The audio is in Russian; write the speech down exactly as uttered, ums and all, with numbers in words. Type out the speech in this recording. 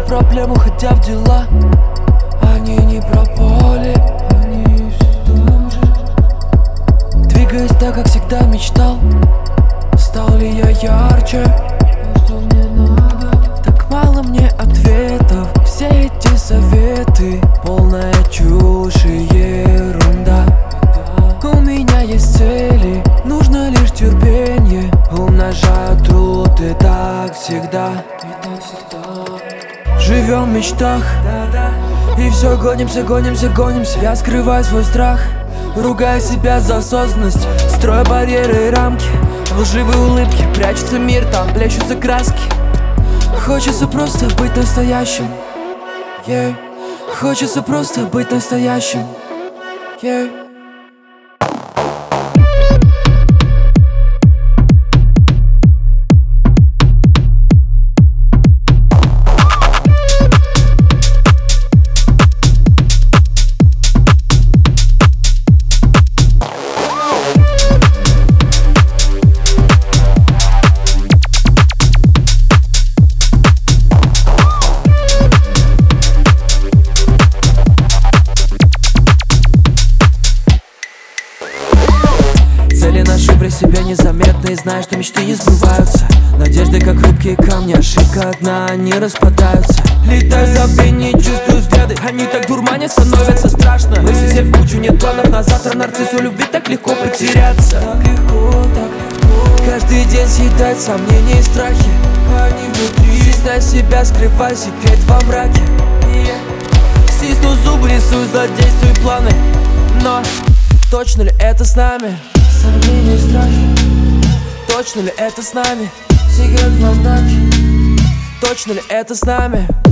проблем, уходя в дела. Они не пропали, они все там же. Двигаясь так, как всегда мечтал. Стал ли я ярче? Что мне надо? Так мало мне ответов. Все эти советы полная чушь и ерунда. У меня есть цели, нужно лишь терпение. Умножаю труд, и так всегда. Живем в мечтах, и все гонимся, гонимся, гонимся. Я скрываю свой страх, ругаю себя за осознанность. Строю барьеры и рамки, лживые улыбки. Прячется мир, там плещутся краски. Хочется просто быть настоящим, yeah. Хочется просто быть настоящим, yeah. Цели ношу при себе незаметно и знаю, что мечты не сбываются. Надежды, как хрупкие камни, ошибка одна, они распадаются. Летаю в забвении, чувствую взгляды, они так дурманят, становятся страшно. Мысли все в кучу, нет планов на завтра. Нарциссу любви так легко потеряться. Так легко, так легко. Каждый день съедает сомнения и страхи. Они внутри. Стесняй себя, скрывай секрет во мраке. Стисну зубы, рисую злодейства и планы. Но точно ли это с нами? Сомнения и страхи. Точно ли это с нами? Секрет во мраке. Точно ли это с нами?